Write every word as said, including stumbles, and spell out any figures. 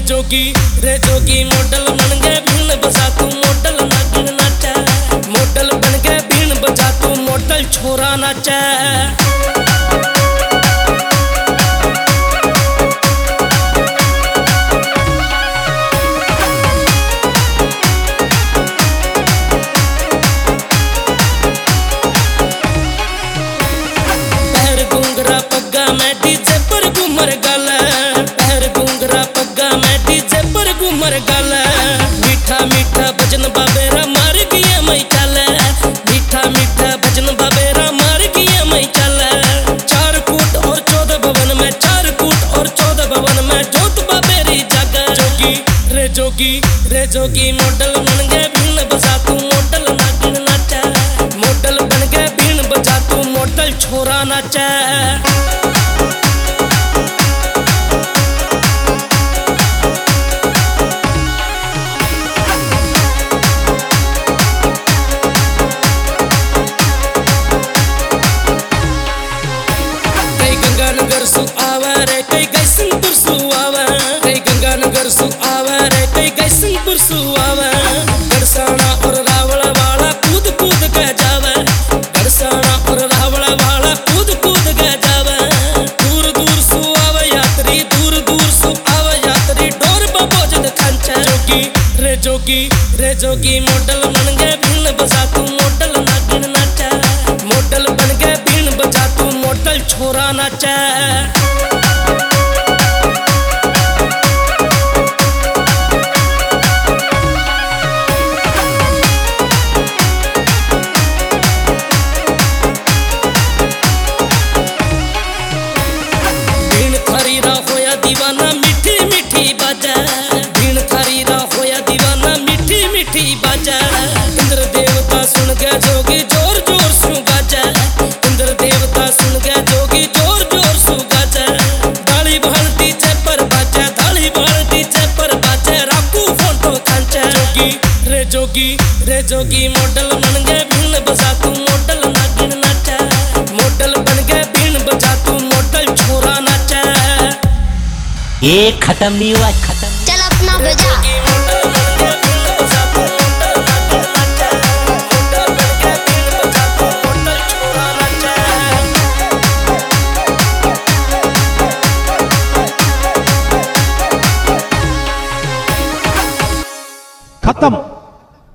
जोगी रे जोगी मॉडल बन गए बीन बजा तू मॉडल नागिन नाचा। मॉडल बन गए बीन बजा तू मॉडल छोरा नाचा। मीठा मीठा भजन बाबेरा मार गया मैं चल। मीठा मीठा भजन बाबेरा मार गया मैं चल। चार कूट और चौदह भवन में चार कूट और चौदह भवन में जोत बाबेरी जागा। जोगी रे जोगी रे जोगी मॉडल बन गए बीन बजा तू मॉडल नागिन नाचा। मॉडल बन गए बीन बजा तू मॉडल छोरा नाचा। गंगानगर सु आवा रे कई गैसनपुर सु आवा। कई गंगानगर सु आवा रे कई गैसनपुर सु आवा। गड़साना और रावला वाला कूद कूद के जावे। गड़साना और रावला वाला कूद कूद के जावे। दूर दूर सु आवा यात्री दूर दूर सु आवा यात्री डोर बबोजद खंचा। जोगी रे जोगी रे जोगी मॉडल बन गए बीन बजा तू मॉडल नागिन नाचा। मॉडल बन गए बीन बजा तू मॉडल छोरा नाचा। बीन थारी रा होया दीवाना मीठी मीठी बाजा। बीन थारी रा होया दीवाना मीठी मीठी बाजा। इंद्र देवता सुन गया जोगी जोर जोर सु गाजा। इंद्र देवता सुन गया जोगी जोर जोर सु गाजा। दाली बहल डीजे पर बाजा दाली बहल डीजे पर बाजा राकू फोटो खंचा। जोगी रे जोगी रे जोगी मॉडल बन गए बीन बजा तू मॉडल नागिन नाचा। मॉडल बन गए बीन बजा तू मॉडल छोरा नाचा। ये खत्म नहीं हुआ खत्म। चल अपना बजा। खत्म।